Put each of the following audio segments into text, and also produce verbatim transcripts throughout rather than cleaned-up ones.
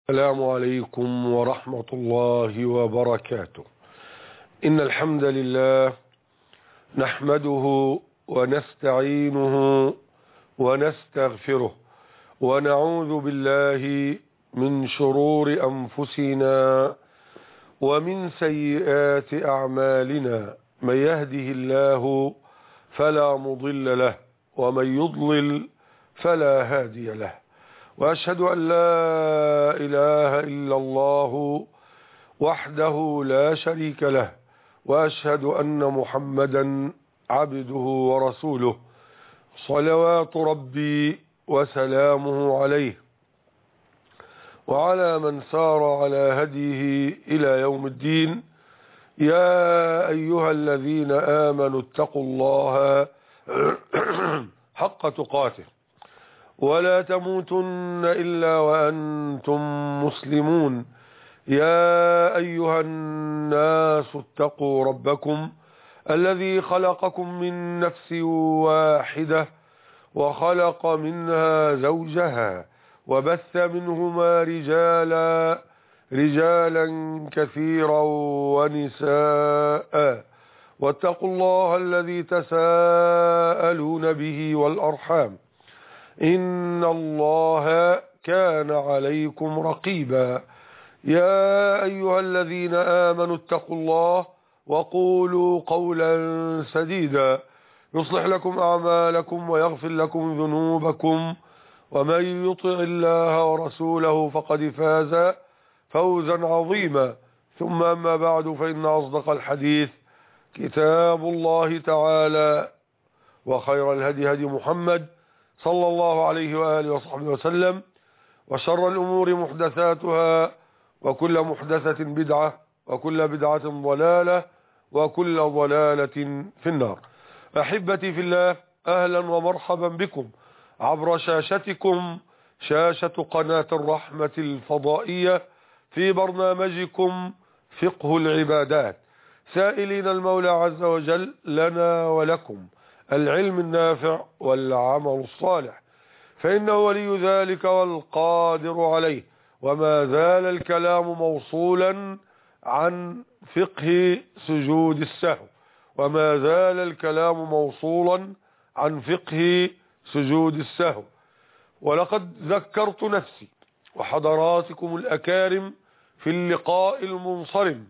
السلام عليكم ورحمة الله وبركاته. إن الحمد لله نحمده ونستعينه ونستغفره ونعوذ بالله من شرور أنفسنا ومن سيئات أعمالنا. من يهده الله فلا مضل له ومن يضلل فلا هادي له، وأشهد أن لا إله إلا الله وحده لا شريك له، وأشهد أن محمدا عبده ورسوله صلوات ربي وسلامه عليه وعلى من سار على هديه إلى يوم الدين. يا أيها الذين آمنوا اتقوا الله حق تقاته ولا تموتن إلا وأنتم مسلمون. يا أيها الناس اتقوا ربكم الذي خلقكم من نفس واحدة وخلق منها زوجها وبث منهما رجالا رجالا كثيرا ونساء، واتقوا الله الذي تساءلون به والأرحام إن الله كان عليكم رقيبا. يا أيها الذين آمنوا اتقوا الله وقولوا قولا سديدا يصلح لكم أعمالكم ويغفر لكم ذنوبكم، ومن يطع الله ورسوله فقد فاز فوزا عظيما. ثم أما بعد، فإن أصدق الحديث كتاب الله تعالى، وخير الهدي هدي محمد صلى الله عليه وآله وصحبه وسلم، وشر الأمور محدثاتها، وكل محدثة بدعة، وكل بدعة ضلالة، وكل ضلالة في النار. أحبتي في الله، أهلا ومرحبا بكم عبر شاشتكم، شاشة قناة الرحمة الفضائية، في برنامجكم فقه العبادات، سائلين المولى عز وجل لنا ولكم العلم النافع والعمل الصالح، فإنه ولي ذلك والقادر عليه. وما زال الكلام موصولا عن فقه سجود السهو، وما زال الكلام موصولا عن فقه سجود السهو. ولقد ذكرت نفسي وحضراتكم الأكارم في اللقاء المنصرم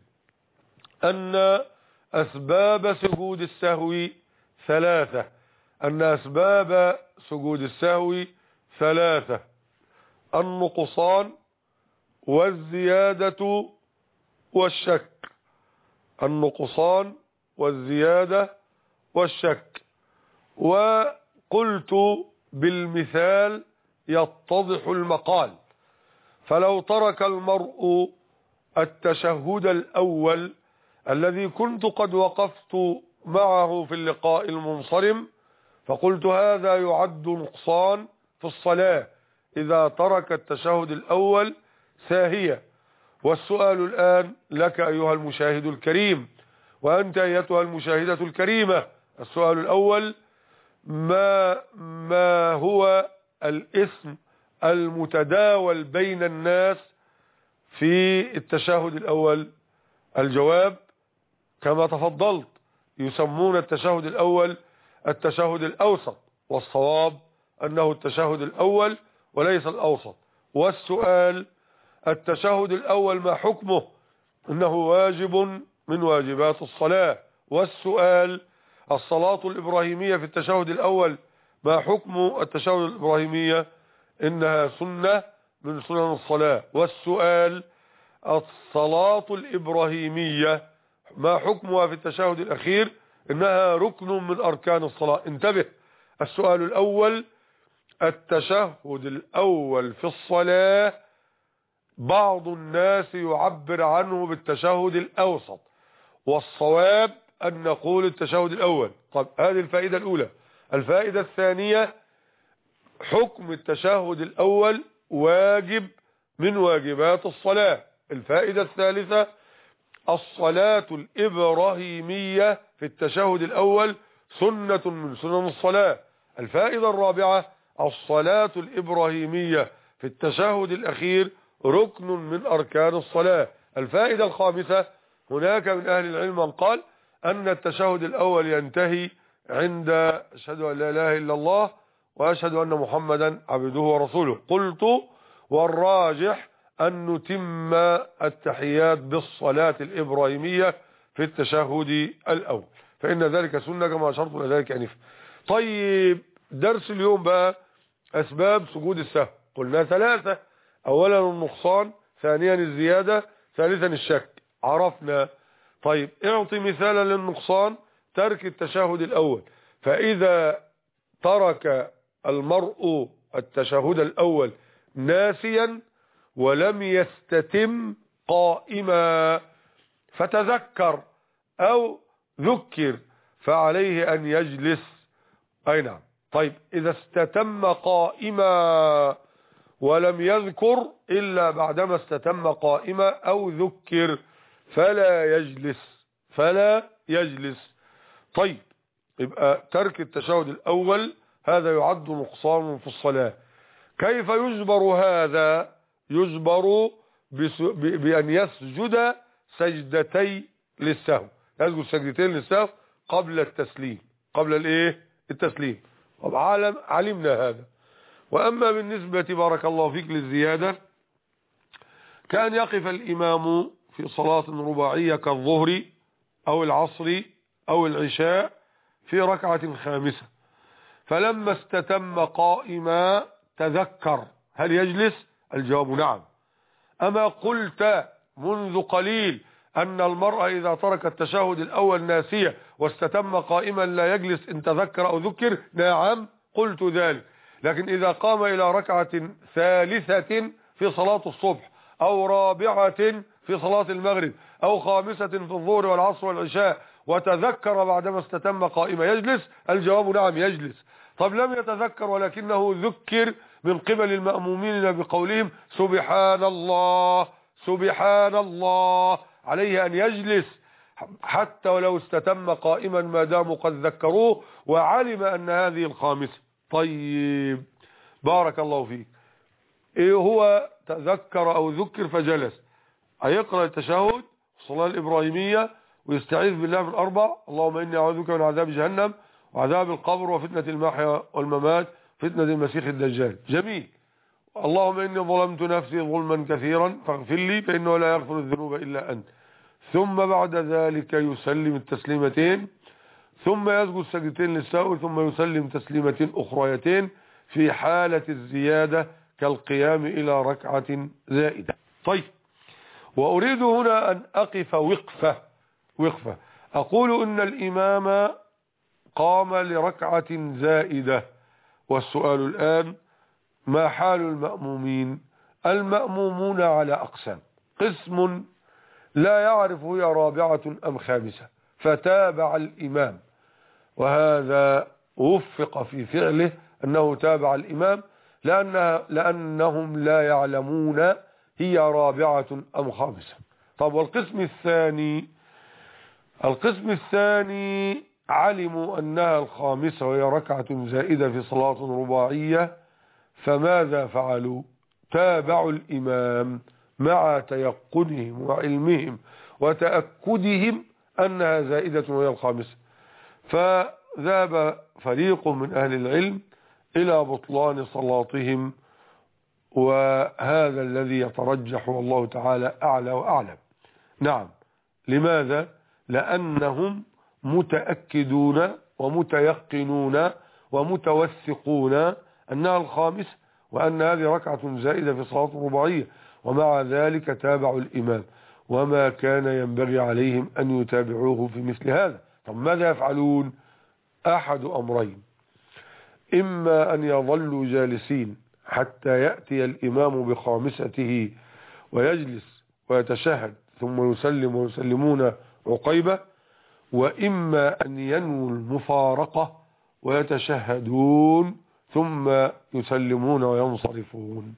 أن أسباب سجود السهو ثلاثة أن أسباب سجود السهو ثلاثة: النقصان والزيادة والشك. النقصان والزيادة والشك. وقلت بالمثال يتضح المقال. فلو ترك المرء التشهد الأول الذي كنت قد وقفت معه في اللقاء المنصرم، فقلت هذا يعد نقصان في الصلاة إذا ترك التشهد الأول ساهيا. والسؤال الآن لك أيها المشاهد الكريم، وأنت أيتها المشاهدة الكريمة، السؤال الأول: ما ما هو الاسم المتداول بين الناس في التشهد الأول؟ الجواب كما تفضلت: يسمون التشهد الأول التشهد الأوسط، والصواب أنه التشهد الأول وليس الأوسط. والسؤال: التشهد الأول ما حكمه؟ إنه واجب من واجبات الصلاة. والسؤال: الصلاة الإبراهيمية في التشهد الأول ما حكم التشهد الإبراهيمية؟ إنها سنة من سنن الصلاة. والسؤال: الصلاة الإبراهيمية ما حكمها في التشهد الأخير؟ إنها ركن من أركان الصلاة. انتبه، السؤال الأول: التشهد الأول في الصلاة بعض الناس يعبر عنه بالتشهد الأوسط، والصواب أن نقول التشهد الأول. طب هذه الفائدة الأولى. الفائدة الثانية: حكم التشهد الأول واجب من واجبات الصلاة. الفائدة الثالثة: الصلاة الإبراهيمية في التشهد الأول سنة من سنن الصلاة. الفائدة الرابعة: الصلاة الإبراهيمية في التشهد الأخير ركن من أركان الصلاة. الفائدة الخامسة، هناك من أهل العلم من قال أن التشهد الأول ينتهي عند أشهد أن لا إله إلا الله وأشهد أن محمدا عبده ورسوله. قلت والراجح أن نتم التحيات بالصلاة الإبراهيمية في التشهد الأول، فإن ذلك سنة كما أشرت إلى ذلك أنفا. طيب درس اليوم بقى أسباب سجود السهو. قلنا ثلاثة: أولا النقصان، ثانيا الزيادة، ثالثا الشك. عرفنا. طيب اعطي مثالا للنقصان: ترك التشهد الأول. فإذا ترك المرء التشهد الأول ناسيا ولم يستتم قائما فتذكر أو ذكر فعليه أن يجلس. أي نعم. طيب إذا استتم قائما ولم يذكر إلا بعدما استتم قائما أو ذكر فلا يجلس فلا يجلس. طيب يبقى ترك التشهد الأول هذا يعد نقصان في الصلاة. كيف يجبر هذا؟ يجبر بأن يسجد سجدتي للسهو، يسجد سجدتين للسهو قبل التسليم قبل الايه التسليم. طب علمنا هذا. وأما بالنسبة بارك الله فيك للزيادة، كان يقف الإمام في صلاة رباعية كالظهر أو العصر أو العشاء في ركعة خامسة، فلما استتم قائما تذكر هل يجلس؟ الجواب نعم. أما قلت منذ قليل أن المرأة إذا ترك التشهد الأول ناسية واستتم قائما لا يجلس إن تذكر أو ذكر؟ نعم قلت ذلك. لكن إذا قام إلى ركعة ثالثة في صلاة الصبح أو رابعة في صلاة المغرب أو خامسة في الظهر والعصر والعشاء وتذكر بعدما استتم قائما يجلس؟ الجواب نعم يجلس. طب لم يتذكر ولكنه ذكر من قبل المأمومين بقولهم سبحان الله سبحان الله، عليه أن يجلس حتى ولو استتم قائما ما داموا قد ذكروه وعلم أن هذه الخامسة. طيب بارك الله فيك. إيه هو تذكر أو ذكر فجلس؟ هيقرأ التشهد الصلاة الإبراهيمية ويستعيذ بالله من أربع: اللهم إني أعوذ بك من عذاب جهنم وعذاب القبر وفتنة المحيا والممات فتنة المسيح الدجال. جميل. اللهم إني ظلمت نفسي ظلما كثيرا فاغفر لي فإنه لا يغفر الذنوب إلا أنت. ثم بعد ذلك يسلم التسليمتين، ثم يسجد سجدتين للسهو، ثم يسلم تسليمتين أخريتين في حالة الزيادة كالقيام إلى ركعة زائدة. طيب وأريد هنا أن أقف وقفة وقفة أقول إن الإمام قام لركعة زائدة، والسؤال الآن ما حال المأمومين؟ المأمومون على أقسام: قسم لا يعرف هي رابعة أم خامسة فتابع الإمام، وهذا وفق في فعله أنه تابع الإمام لأنها لأنهم لا يعلمون هي رابعة أم خامسة. طب والقسم الثاني؟ القسم الثاني علموا أنها الخامسة وهي ركعة زائدة في صلاة رباعية، فماذا فعلوا؟ تابعوا الإمام مع تيقنهم وعلمهم وتأكدهم أنها زائدة وهي الخامسة. فذهب فريق من أهل العلم إلى بطلان صلاتهم، وهذا الذي يترجح والله تعالى أعلى وأعلم. نعم. لماذا؟ لأنهم متأكدون ومتيقنون ومتوثقون أنها الخامسة وأن هذه ركعة زائدة في صلاة الرباعية، ومع ذلك تابعوا الإمام، وما كان ينبغي عليهم أن يتابعوه في مثل هذا. طب ماذا يفعلون؟ أحد أمرين: إما أن يظلوا جالسين حتى يأتي الإمام بخامسته ويجلس ويتشهد ثم يسلم ويسلمون عقيبة، وإما أن ينووا المفارقة ويتشهدون ثم يسلمون وينصرفون.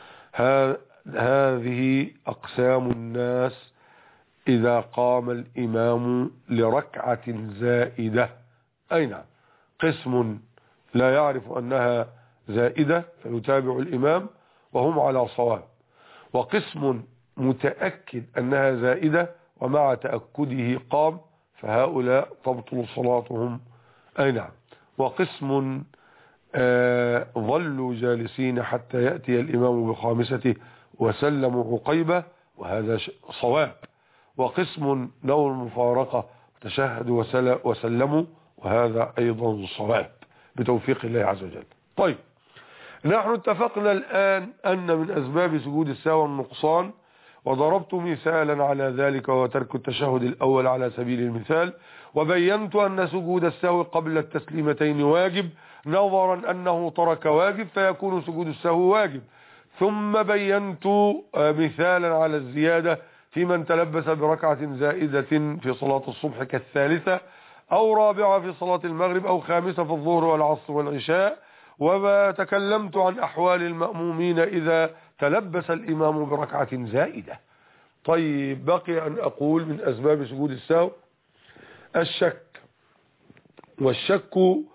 هذه أقسام الناس إذا قام الإمام لركعة زائدة. أي نعم. قسم لا يعرف أنها زائدة فيتابع الإمام وهم على صواب، وقسم متأكد أنها زائدة ومع تأكده قام، فهؤلاء تبطل صلاتهم. أي نعم. وقسم آه ظلوا جالسين حتى يأتي الإمام بخامسته وسلموا عقيبة، وهذا صواب. وقسم نوى المفارقة تشهدوا وسلموا، وهذا أيضا صواب بتوفيق الله عز وجل. طيب، نحن اتفقنا الآن أن من أسباب سجود السهو النقصان، وضربت مثالا على ذلك وهو ترك التشهد الأول على سبيل المثال، وبينت أن سجود السهو قبل التسليمتين واجب نظرا أنه ترك واجب فيكون سجود السهو واجب. ثم بينت مثالا على الزيادة في من تلبس بركعة زائدة في صلاة الصبح كالثالثة أو رابعة في صلاة المغرب أو خامسة في الظهر والعصر والعشاء. وما تكلمت عن أحوال المأمومين إذا تلبس الإمام بركعة زائدة. طيب، بقي أن أقول من أسباب سجود السهو الشك، والشك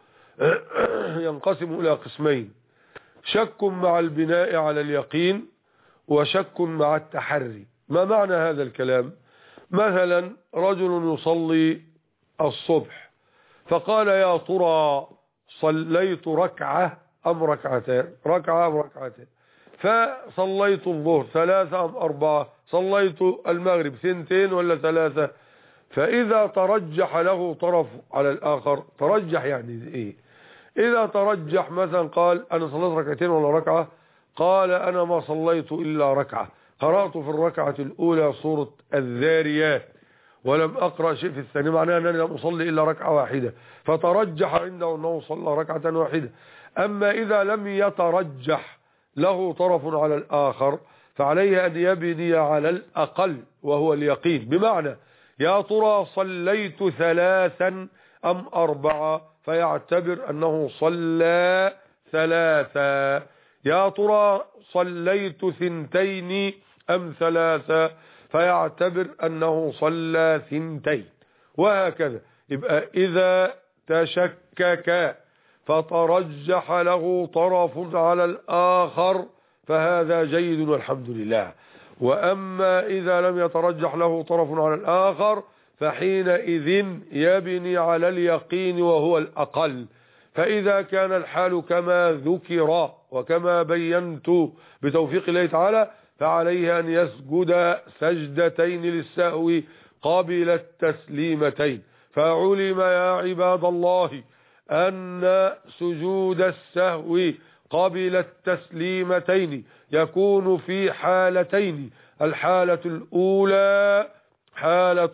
ينقسم إلى قسمين: شك مع البناء على اليقين، وشك مع التحري. ما معنى هذا الكلام؟ مثلا رجل يصلي الصبح فقال: يا ترى صليت ركعة أم ركعتين؟ ركعة أم ركعتين؟ فصليت الظهر ثلاثة أم أربعة؟ صليت المغرب ثنتين ولا ثلاثة؟ فإذا ترجح له طرف على الآخر، ترجح يعني إيه؟ إذا ترجح مثلا قال: أنا صليت ركعتين ولا ركعة؟ قال: أنا ما صليت إلا ركعة، قرأت في الركعة الأولى سورة الذاريات ولم أقرأ شيء في الثانية، معناه أنني لم أصلي إلا ركعة واحدة، فترجح عنده أنه صلى ركعة واحدة. أما إذا لم يترجح له طرف على الآخر فعليه أن يبني على الأقل وهو اليقين، بمعنى: يا ترى صليت ثلاثا أم أربعة؟ فيعتبر أنه صلى ثلاثة. يا ترى صليت ثنتين أم ثلاثة؟ فيعتبر أنه صلى ثنتين، وهكذا. يبقى إذا تشكك فترجح له طرف على الآخر فهذا جيد والحمد لله. وأما إذا لم يترجح له طرف على الآخر فحينئذ يبني على اليقين وهو الأقل. فإذا كان الحال كما ذكر وكما بينت بتوفيق الله تعالى فعليه أن يسجد سجدتين للسهو قبل التسليمتين. فعلم يا عباد الله أن سجود السهو قبل التسليمتين يكون في حالتين: الحالة الأولى حالة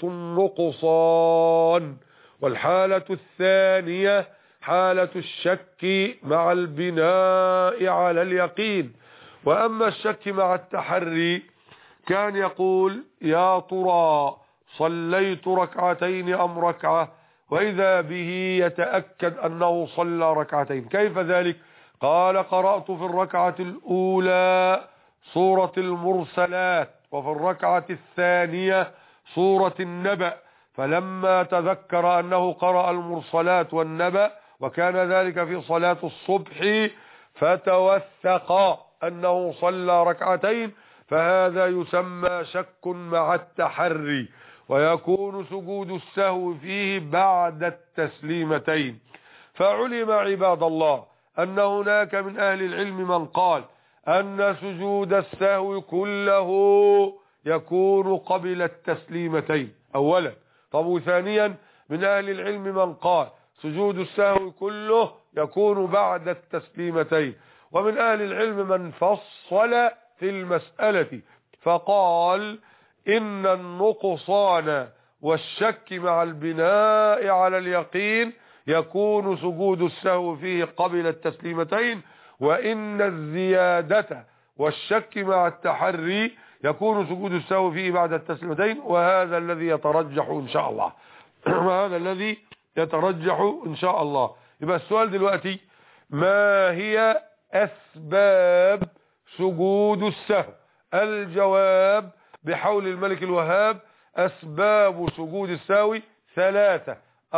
النقصان، والحالة الثانية حالة الشك مع البناء على اليقين. وأما الشك مع التحري كان يقول: يا ترى صليت ركعتين أم ركعة؟ وإذا به يتأكد أنه صلى ركعتين. كيف ذلك؟ قال: قرأت في الركعة الأولى سورة المرسلات وفي الركعة الثانية سورة النبأ، فلما تذكر أنه قرأ المرسلات والنبأ وكان ذلك في صلاة الصبح فتوثق أنه صلى ركعتين، فهذا يسمى شك مع التحري، ويكون سجود السهو فيه بعد التسليمتين. فعلم عباد الله أن هناك من أهل العلم من قال أن سجود السهو كله يكون قبل التسليمتين أولا. طب وثانيا من أهل العلم من قال سجود السهو كله يكون بعد التسليمتين. ومن أهل العلم من فصل في المسألة فقال إن النقصان والشك مع البناء على اليقين يكون سجود السهو فيه قبل التسليمتين، وإن الزيادة والشك مع التحري يكون سجود السهو فيه بعد التسليمتين، وهذا الذي يترجح إن شاء الله وهذا الذي يترجح إن شاء الله. يبقى السؤال دلوقتي: ما هي أسباب سجود السهو؟ الجواب بحول الملك الوهاب: أسباب سجود السهو ثلاثة: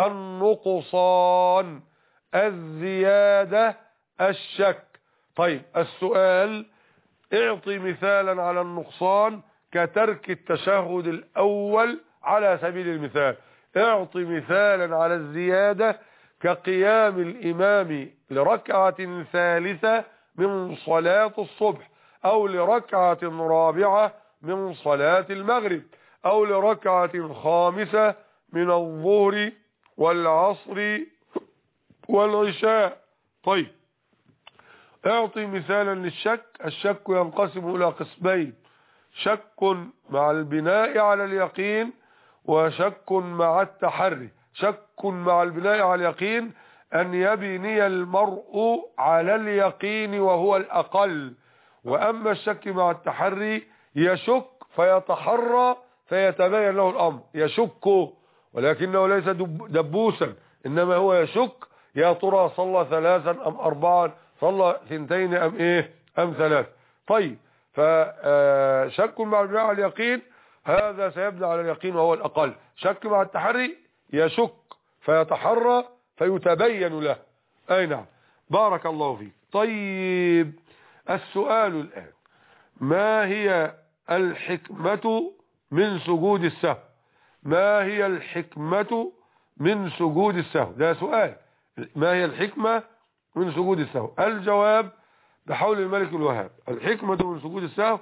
النقصان، الزيادة، الشك. طيب، السؤال: اعطي مثالا على النقصان كترك التشهد الأول على سبيل المثال. اعطي مثالا على الزيادة كقيام الإمام لركعة ثالثة من صلاة الصبح، أو لركعة رابعة من صلاة المغرب، أو لركعة خامسة من الظهر والعصر والعشاء. طيب، اعطي مثالا للشك. الشك ينقسم إلى قسمين: شك مع البناء على اليقين، وشك مع التحري. شك مع البناء على اليقين أن يبني المرء على اليقين وهو الأقل، وأما الشك مع التحري يشك فيتحرى فيتبين له الأمر. يشك ولكنه ليس دبوسا، إنما هو يشك يا ترى صلى ثلاثا أم أربعا، صلى ثنتين أم إيه أم ثلاث. طيب، فشك مع البناء على اليقين هذا سيبنى على اليقين وهو الأقل. شك مع التحري يشك فيتحرى فيتبين له. أي نعم، بارك الله فيك. طيب، السؤال الآن: ما هي الحكمة من سجود السهو؟ ما هي الحكمة من سجود السهو؟ ده سؤال. ما هي الحكمة من سجود السهو؟ الجواب بحول الملك الوهاب: الحكمة من سجود السهو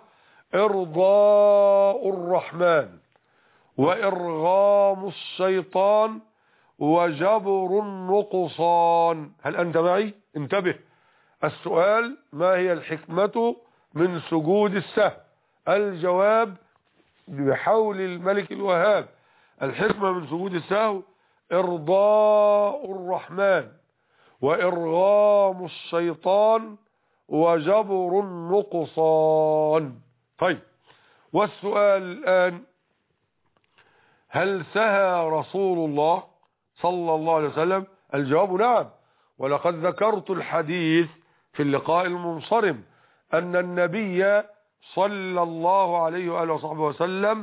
إرضاء الرحمن وإرغام الشيطان وجبر النقصان. هل أنت معي؟ انتبه. السؤال: ما هي الحكمة من سجود السهو؟ الجواب بحول الملك الوهاب: الحكمة من سجود السهو إرضاء الرحمن وإرغام الشيطان وجبر النقصان. طيب، والسؤال الآن: هل سهى رسول الله صلى الله عليه وسلم؟ الجواب نعم، ولقد ذكرت الحديث في اللقاء المنصرم أن النبي صلى الله عليه وآله وصحبه وسلم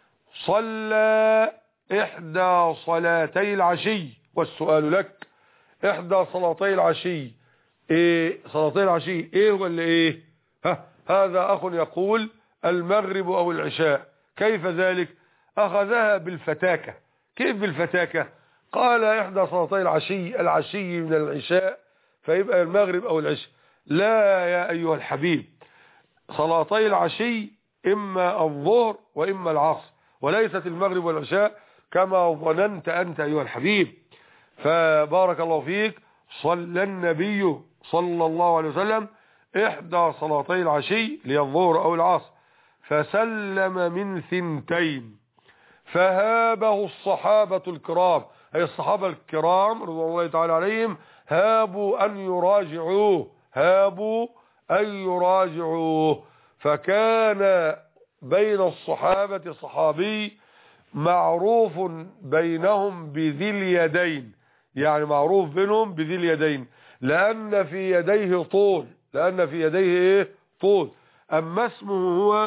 صلى إحدى صلاتي العشي. والسؤال لك: إحدى صلاتي العشي إيه؟ صلاتي العشي إيه ولا إيه؟ ها، هذا أخ يقول المغرب أو العشاء. كيف ذلك؟ أخذها بالفتاكة. كيف بالفتاكة؟ قال إحدى صلاتي العشي، العشي من العشاء، فيبقى المغرب أو العشاء. لا يا أيها الحبيب، صلاتي العشي إما الظهر وإما العصر، وليست المغرب والعشاء كما ظننت أنت أيها الحبيب. فبارك الله فيك، صلى النبي صلى الله عليه وسلم إحدى صلاتي العشي للظهر أو العصر فسلم من ثنتين، فهابه الصحابة الكرام، أي الصحابة الكرام رضوان الله تعالى عليهم، هابوا أن يراجعوه، هابوا أن يراجعوه. فكان بين الصحابة صحابي معروف بينهم بذي اليدين، يعني معروف بينهم بذي اليدين، لأن في يديه طول، لأن في يديه إيه؟ طول. أما اسمه هو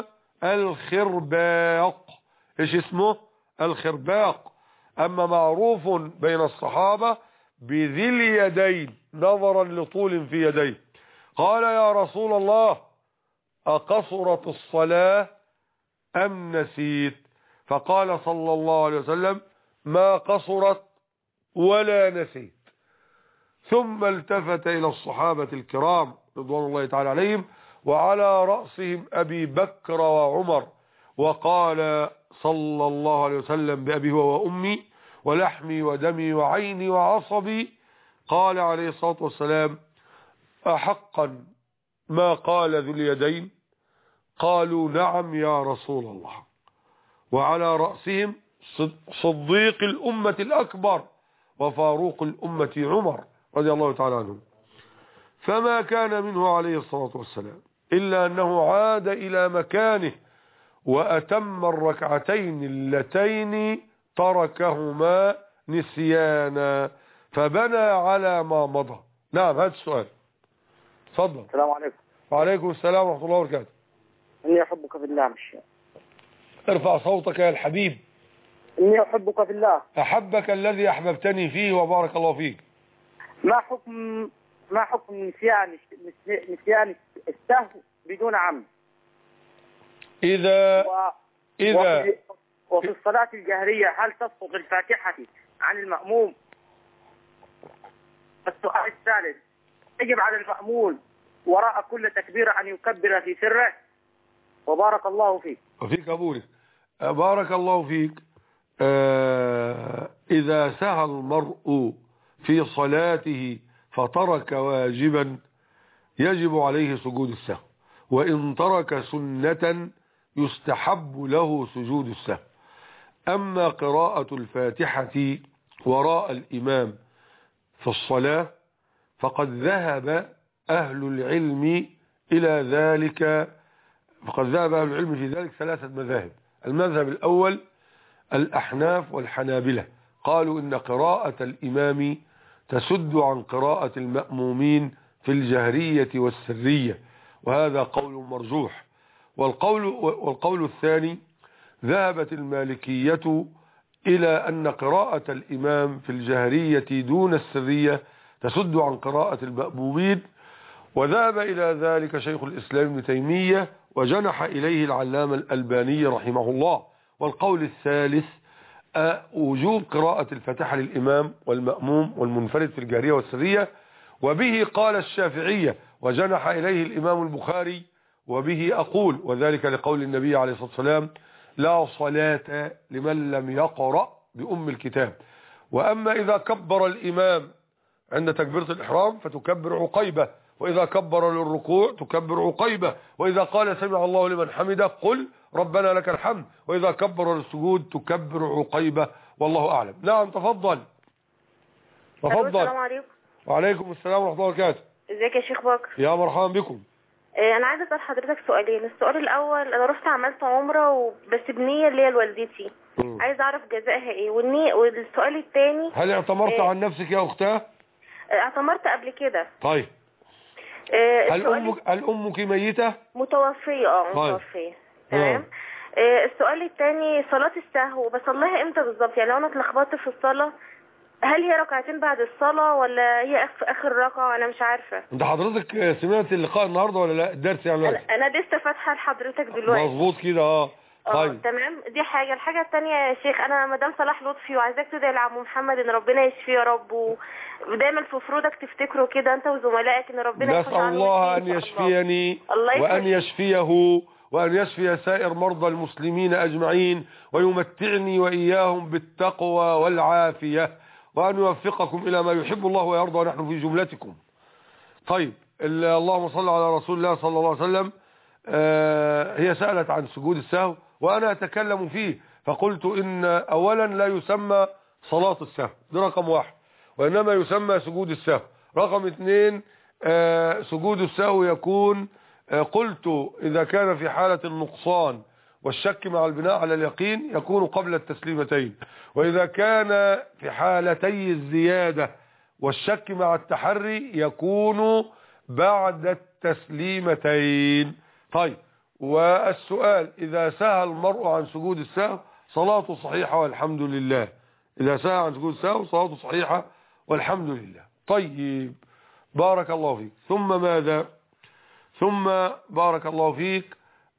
الخرباق. إيش اسمه؟ الخرباق. أما معروف بين الصحابة بذي اليدين نظرا لطول في يديه. قال: يا رسول الله، أقصرت الصلاة أم نسيت؟ فقال صلى الله عليه وسلم: ما قصرت ولا نسيت. ثم التفت إلى الصحابة الكرام رضوان الله تعالى عليهم وعلى رأسهم أبي بكر وعمر، وقال صلى الله عليه وسلم بأبي وأمي ولحمي ودمي وعيني وعصبي، قال عليه الصلاة والسلام: أحقا ما قال ذو اليدين؟ قالوا: نعم يا رسول الله. وعلى رأسهم صديق الأمة الأكبر وفاروق الأمة عمر رضي الله تعالى عنه. فما كان منه عليه الصلاة والسلام إلا أنه عاد إلى مكانه وأتم الركعتين اللتين تركهما نسيانا، فبنى على ما مضى. نعم، هذا السؤال. تفضل. السلام عليكم. وعليكم السلام ورحمة الله وبركاته. إني أحبك في الله. مش ارفع صوتك يا الحبيب. إني أحبك في الله. أحبك الذي أحببتني فيه وبارك الله فيك. ما حكم ما حكم نسيان نسيان السهو بدون عمد؟ إذا و... إذا وفي... وفي الصلاة الجهرية هل تسقط الفاتحة عن المأموم؟ السؤال الثالث، يجب على المأمون وراء كل تكبيرة أن يكبر في سره؟ وبارك الله فيك. وفيك أبورك. بارك الله فيك. آه إذا سهى المرء في صلاته فترك واجبا يجب عليه سجود السهو، وإن ترك سنة يستحب له سجود السهو. أما قراءة الفاتحة وراء الإمام في الصلاة فقد ذهب أهل العلم إلى ذلك فقد ذهب أهل العلم في ذلك ثلاثة مذاهب. المذهب الأول الأحناف والحنابلة قالوا إن قراءة الإمام تسد عن قراءة المأمومين في الجهرية والسرية، وهذا قول مرجوح. والقول, والقول الثاني ذهبت المالكية إلى أن قراءة الإمام في الجهرية دون السرية تسد عن قراءة المأمومين، وذهب إلى ذلك شيخ الإسلام ابن تيمية وجنح إليه العلامة الألباني رحمه الله. والقول الثالث وجوب قراءة الفاتحة للإمام والمأموم والمنفرد في الجهرية والسرية، وبه قال الشافعية وجنح إليه الإمام البخاري، وبه أقول، وذلك لقول النبي عليه الصلاة والسلام لا صلاة لمن لم يقرأ بأم الكتاب. وأما إذا كبر الإمام عند تكبيرة الإحرام فتكبر عقيبة، وإذا كبر للركوع تكبر عقيبة، وإذا قال سمع الله لمن حمده قل ربنا لك الحمد، وإذا كبر للسجود تكبر عقيبة، والله أعلم. نعم تفضل. تفضل. السلام عليكم. وعليكم السلام ورحمة الله وبركاته. ازيك يا شيخ بكر؟ يا مرحبا بكم. انا عايزه اسال حضرتك سؤالين. السؤال الاول، انا رحت عملت عمره وبس بنيه اللي هي لوالدتي، عايزه اعرف جزائها ايه. والنية والسؤال الثاني، هل اعتمرت إيه؟ عن نفسك يا اختاه؟ اعتمرت قبل كده. طيب. إيه هل امك هل امك ميته؟ متوفيه. اه طيب. متوفيه. تمام. إيه السؤال الثاني، صلاه السهو بصليها امتى بالظبط؟ يعني لو انا اتلخبطت في الصلاه هل هي ركعتين بعد الصلاة ولا هي في آخر ركعة؟ أنا مش عارفة. أنت حضرتك سمعت اللقاء النهاردة ولا لا؟ الدرس يعني أنا, أنا لسه فاتحة لحضرتك دلوقتي. مظبوط كده. اه طيب تمام. دي حاجة. الحاجة الثانية يا شيخ، أنا مدام صلاح لطفي وعايزاك تدعي لعمو محمد إن ربنا يشفيه يا رب، ودايما في فروضك تفتكروا كده أنت وزملائك إن ربنا نسأل الله أن يشفيني وأن يشفيه وأن يشفي سائر مرضى المسلمين أجمعين، ويمتعني وإياهم بالتقوى والعافية، وأن يوفقكم إلى ما يحب الله ويرضى ونحن في جملتكم. طيب اللهم صل على رسول الله صلى الله عليه وسلم. آه هي سألت عن سجود السهو وأنا أتكلم فيه، فقلت إن أولا لا يسمى صلاة السهو، ده رقم واحد، وإنما يسمى سجود السهو. رقم اثنين، آه سجود السهو يكون آه قلت إذا كان في حالة النقصان والشك مع البناء على اليقين يكون قبل التسليمتين، وإذا كان في حالتي الزيادة والشك مع التحري يكون بعد التسليمتين. طيب، والسؤال إذا سهى المرء عن سجود السهو صلاته صحيحة والحمد لله. إذا سهى عن سجود السهو صلاته صحيحة والحمد لله. طيب بارك الله فيك. ثم ماذا؟ ثم بارك الله فيك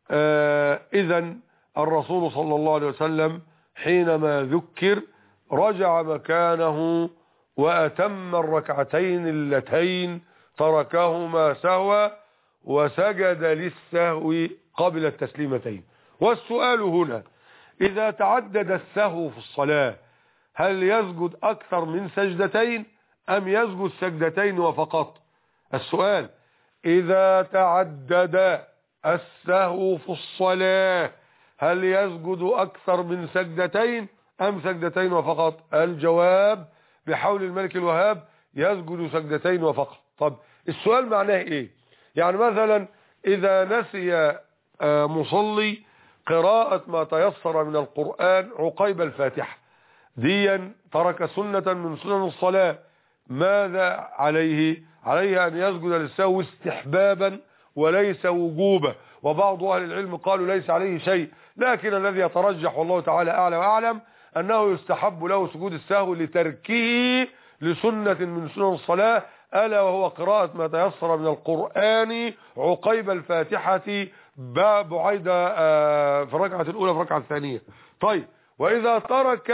آه إذن الرسول صلى الله عليه وسلم حينما ذكر رجع مكانه وأتم الركعتين اللتين تركهما سهوا وسجد للسهو قبل التسليمتين. والسؤال هنا، إذا تعدد السهو في الصلاة هل يسجد أكثر من سجدتين أم يسجد سجدتين وفقط؟ السؤال إذا تعدد السهو في الصلاة هل يسجد أكثر من سجدتين أم سجدتين وفقط؟ الجواب بحول الملك الوهاب يسجد سجدتين وفقط. طب السؤال معناه إيه؟ يعني مثلا إذا نسي مصلي قراءة ما تيسر من القرآن عقيب الفاتحة، ديا ترك سنة من سنن الصلاة، ماذا عليه؟ عليه أن يسجد للسهو استحبابا وليس وجوبا، وبعض أهل العلم قالوا ليس عليه شيء، لكن الذي يترجح والله تعالى أعلى وأعلم أنه يستحب له سجود السهو لتركه لسنة من سنن الصلاة، ألا وهو قراءة ما تيسر من القرآن عقيب الفاتحة بعيدة في الركعة الأولى في الركعة الثانية. طيب وإذا ترك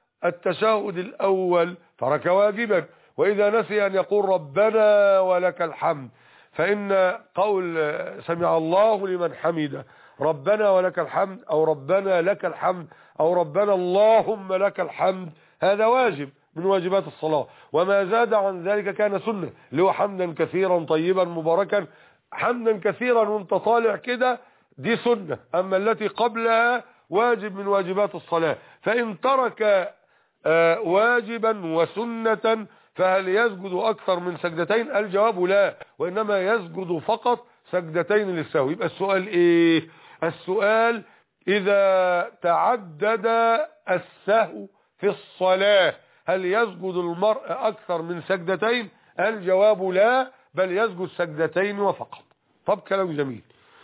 التشهد الأول ترك واجبا، وإذا نسي أن يقول ربنا ولك الحمد، فإن قول سمع الله لمن حمده ربنا ولك الحمد أو ربنا لك الحمد أو ربنا اللهم لك الحمد هذا واجب من واجبات الصلاة، وما زاد عن ذلك كان سنة، اللي هو حمدا كثيرا طيبا مباركا. حمدا كثيرا وانت طالع كده دي سنة، أما التي قبلها واجب من واجبات الصلاة. فإن ترك آه واجبا وسنة فهل يسجد أكثر من سجدتين؟ الجواب لا، وإنما يسجد فقط سجدتين للسهو. يبقى السؤال إيه؟ السؤال إذا تعدد السهو في الصلاة هل يسجد المرء أكثر من سجدتين؟ الجواب لا، بل يسجد سجدتين وفقط. طب كلام جميل.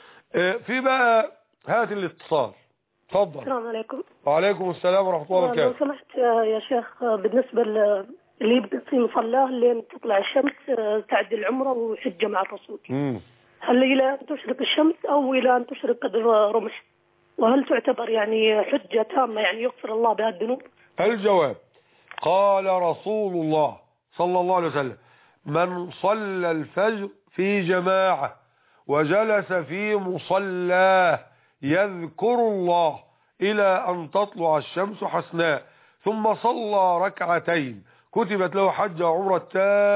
في بقى هات الاتصال. تفضل. السلام عليكم. وعليكم السلام ورحمة الله وبركاته. لو سمحت يا شيخ، بالنسبة اللي يبدأ في مصلاه لين تطلع الشمس تعد العمرة وحجة مع الرسول، مم. هل إلى أن تشرق الشمس أو إلى أن تشرق قدر رمح؟ وهل تعتبر يعني حجة تامة يعني يغفر الله بها الذنوب؟ الجواب قال رسول الله صلى الله عليه وسلم من صلى الفجر في جماعة وجلس في مصلاه يذكر الله إلى أن تطلع الشمس حسناء ثم صلى ركعتين كتبت له حجة وعمرة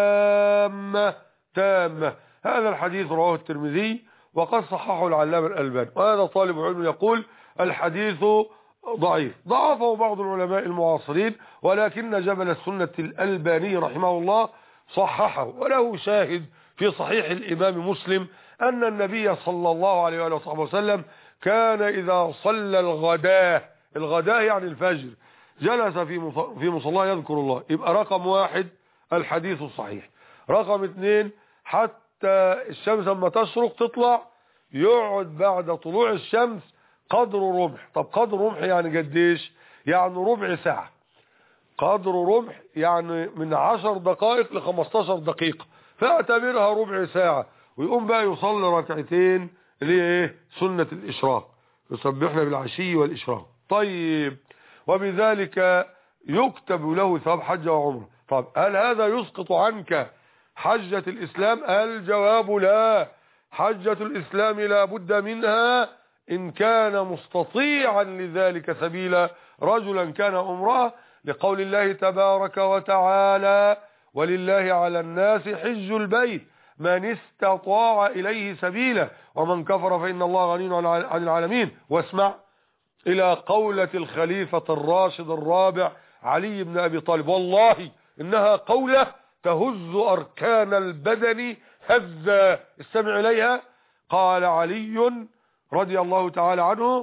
تامة تامة. هذا الحديث رواه الترمذي وقد صححه العلامة الألباني، وهذا طالب علم يقول الحديث ضعيف، ضعفه بعض العلماء المعاصرين، ولكن جبل السنة الألباني رحمه الله صححه، وله شاهد في صحيح الإمام مسلم أن النبي صلى الله عليه وآله وصحبه وسلم كان إذا صلى الغداء، الغداء يعني الفجر، جلس في في مصلاه يذكر الله. يبقى رقم واحد الحديث الصحيح. رقم اثنين حتى الشمس لما تشرق تطلع يقعد بعد طلوع الشمس قدر رمح. طب قدر رمح يعني قديش؟ يعني ربع ساعة. قدر رمح يعني من عشر دقائق لخمستاشر دقيقة، فاعتبرها ربع ساعة، ويقوم بقى يصلي ركعتين اللي ايه سنة الإشراق، يسبحنا بالعشي والإشراق. طيب وبذلك يكتب له ثواب حجة وعمرة. طب هل هذا يسقط عنك حجة الإسلام؟ الجواب لا، حجة الإسلام لا بد منها إن كان مستطيعا لذلك سبيلا، رجلا كان امرأة، لقول الله تبارك وتعالى ولله على الناس حج البيت من استطاع إليه سبيلا ومن كفر فإن الله غني عن العالمين. واسمع إلى قولة الخليفة الراشد الرابع علي بن أبي طالب، والله إنها قولة تهز أركان البدن هزا، استمع إليها. قال علي رضي الله تعالى عنه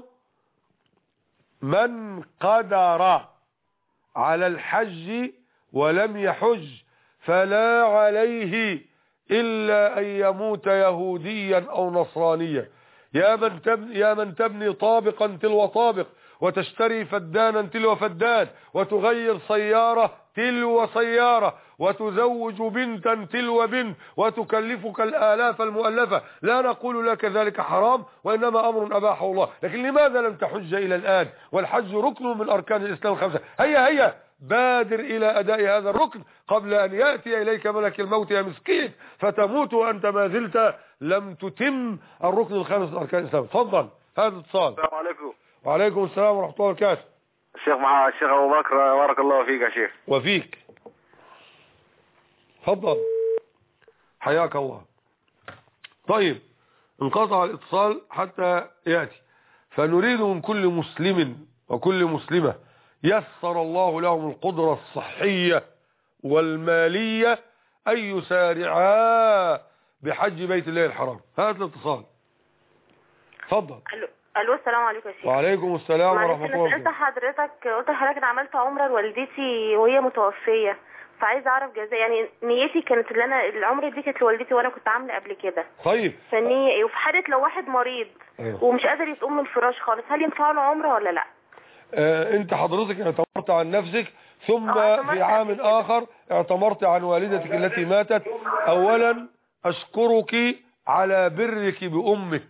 من قدر على الحج ولم يحج فلا عليه إلا أن يموت يهوديا أو نصرانيا. يا من تبني, يا من تبني طابقا تلو طابق وتشتري فدانا تلو فدان وتغير سيارة تلو سيارة وتزوج بنتا تلو بنت وتكلفك الآلاف المؤلفة، لا نقول لك ذلك حرام وإنما أمر أباحه الله، لكن لماذا لم تحج إلى الآن والحج ركن من أركان الإسلام الخمسة؟ هيا هيا بادر إلى أداء هذا الركن قبل أن يأتي إليك ملك الموت يا مسكين فتموت وأنت ما زلت لم تتم الركن الخامس من أركان الإسلام. تفضل. هذا اتصال. السلام عليكم. وعليكم السلام ورحمة الله وبركاته. الشيخ مع الشيخ أبو بكر، بارك الله فيك يا شيخ. وفيك. تفضل حياك الله. طيب انقطع الاتصال حتى يأتي، فنريد من كل مسلم وكل مسلمة يسر الله لهم القدرة الصحية والمالية أن يسارعا بحج بيت الله الحرام. هذا الاتصال. تفضل. الو السلام عليكم يا شيخ. وعليكم السلام ورحمة الله وبركاته. انت حضرتك قلت لحضرتك انا عملت عمره لوالدتي وهي متوفيه، فعايزه اعرف جزاء، يعني نيتي كانت اللي انا العمره دي كانت لوالدتي وانا كنت عامله قبل كده. طيب فني وفي حاله لو واحد مريض أيوه. ومش قادر يقوم من الفراش خالص، هل ينفع له عمره ولا لا؟ آه انت حضرتك اعتمرت عن نفسك ثم في عام اخر اعتمرت عن والدتك التي ماتت. اولا اشكرك على برك بامك،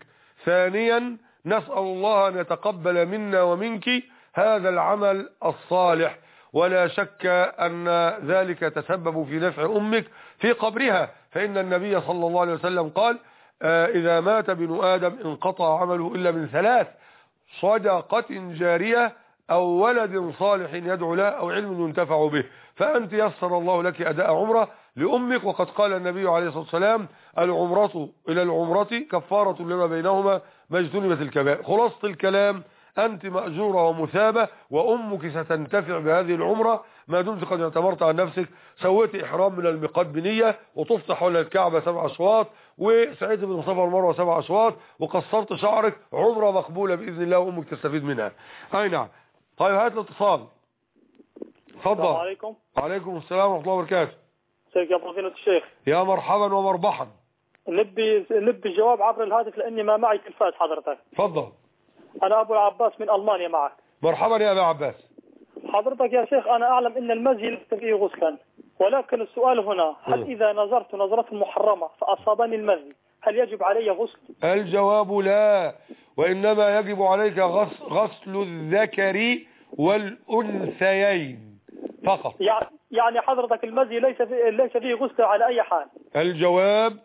ثانيا نسأل الله أن يتقبل منا ومنك هذا العمل الصالح، ولا شك أن ذلك تسبب في نفع أمك في قبرها، فإن النبي صلى الله عليه وسلم قال آه إذا مات ابن آدم انقطع عمله إلا من ثلاث: صدقة جارية أو ولد صالح يدعو له أو علم ينتفع به. فأنت يسر الله لك أداء عمرة لأمك، وقد قال النبي عليه الصلاة والسلام العمرة إلى العمرة كفارة لما بينهما ما اجتنبت الكبائر. خلاصة الكلام أنت مأجورة ومثابة، وأمك ستنتفع بهذه العمرة ما دمت قد اعتمرت عن نفسك، سويت إحرام من الميقات بنية، وطفت حول الكعبة سبع أشواط، وسعيت بالصفا والمروة سبع أشواط، وقصرت شعرك، عمرة مقبولة بإذن الله وأمك تستفيد منها. أي نعم. طيب هات الاتصال. تفضل. السلام عليكم. وعليكم السلام ورحمة الله وبركاته. ازيك يا فضيلة الشيخ؟ يا مرحبا ومربحا. نبي نبي الجواب عبر الهاتف لأني ما معي تلفاز حضرتك. تفضل. أنا أبو العباس من ألمانيا معك. مرحبا يا أبو عباس. حضرتك يا شيخ أنا أعلم أن المزي ليس فيه غسلا، ولكن السؤال هنا هل م. إذا نظرت نظرة محرمة فأصابني المزي هل يجب علي غسل؟ الجواب لا، وإنما يجب عليك غسل, غسل الذكر والأنثيين فقط. يعني يعني حضرتك المزي ليس فيه ليس فيه غسل على أي حال؟ الجواب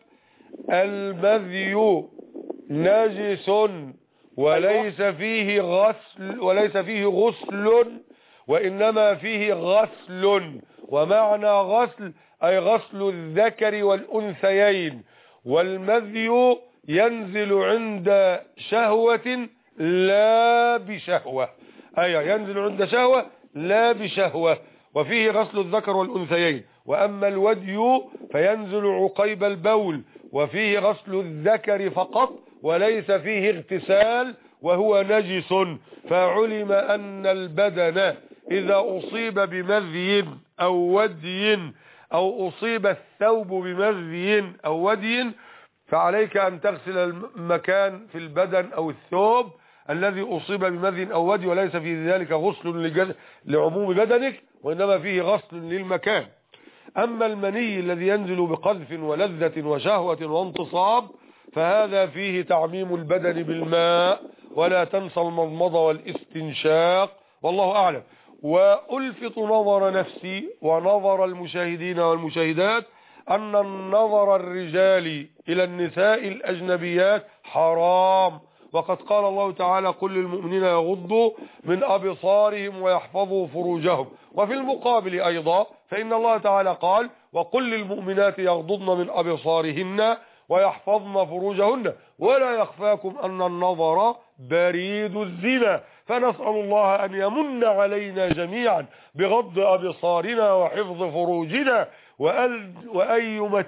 المذي نجس وليس فيه غسل وليس فيه غسل، وإنما فيه غسل، ومعنى غسل أي غسل الذكر والأنثيين. والمذي ينزل عند شهوة لا بشهوة، أي ينزل عند شهوة لا بشهوة، وفيه غسل الذكر والأنثيين. وأما الودي فينزل عقيب البول، وفيه غسل الذكر فقط وليس فيه اغتسال، وهو نجس. فعلم أن البدن إذا أصيب بمذي أو ودي أو أصيب الثوب بمذي أو ودي فعليك أن تغسل المكان في البدن أو الثوب الذي أصيب بمذي أو ودي، وليس في ذلك غسل لعموم بدنك، وإنما فيه غسل للمكان. أما المني الذي ينزل بقذف ولذة وشهوة وانتصاب فهذا فيه تعميم البدن بالماء، ولا تنسى المضمضة والاستنشاق، والله أعلم. وألفت نظر نفسي ونظر المشاهدين والمشاهدات أن النظر الرجال إلى النساء الأجنبيات حرام، وقد قال الله تعالى قل للمؤمنين يغضوا من أبصارهم ويحفظوا فروجهم. وفي المقابل أيضا فإن الله تعالى قال وقل للمؤمنات يغضضن من أبصارهن ويحفظن فروجهن ولا يخفاكم أن النظر بريد الزنا. فنسأل الله أن يمن علينا جميعا بغض أبصارنا وحفظ فروجنا، وأن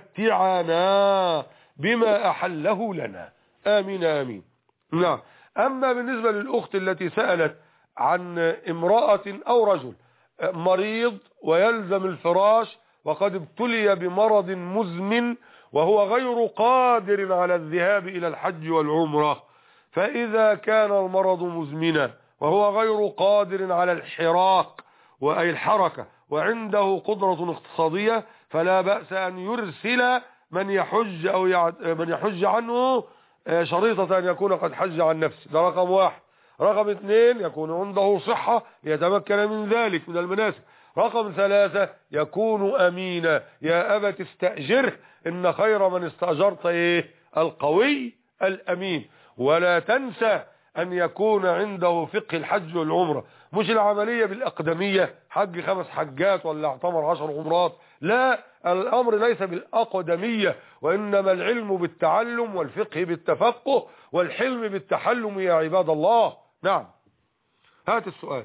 يمتعنا بما أحله لنا. آمين آمين. نعم. أما بالنسبة للأخت التي سألت عن امرأة أو رجل مريض ويلزم الفراش وقد ابتلي بمرض مزمن وهو غير قادر على الذهاب إلى الحج والعمرة، فإذا كان المرض مزمنا وهو غير قادر على الحراك وأي الحركة وعنده قدرة اقتصادية فلا بأس أن يرسل من يحج أو من يحج عنه شريطة أن يكون قد حج عن نفسه. ده رقم واحد. رقم اثنين يكون عنده صحة يتمكن من ذلك من المناسك. رقم ثلاثة يكون أمينا. يا أبت استأجره إن خير من استأجرت إيه؟ القوي الأمين. ولا تنسى أن يكون عنده فقه الحج والعمرة، مش العملية بالأقدمية حج خمس حجات ولا اعتمر عشر عمرات. لا، الأمر ليس بالأقدمية، وإنما العلم بالتعلم والفقه بالتفقه والحلم بالتحلم يا عباد الله. نعم. هات السؤال.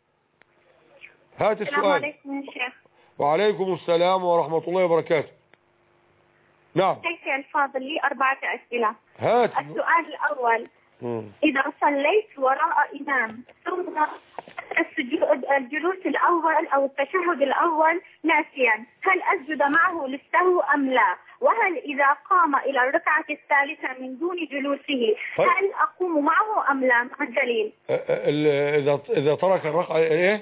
هات السؤال. السلام عليكم يا شيخ. وعليكم السلام ورحمة الله وبركاته. نعم. شيخي الفاضل لي أربعة أسئلة. هات. السؤال الأول مم. إذا صليت وراء إمام ثم السجود الجلوس الأول أو التشهد الأول ناسيا هل أسجد معه للسهو أم لا؟ وهل إذا قام إلى الركعة الثالثة من دون جلوسه هل أقوم معه أم لا؟ مع الدليل. إذا إذا ترك الركعة إيه؟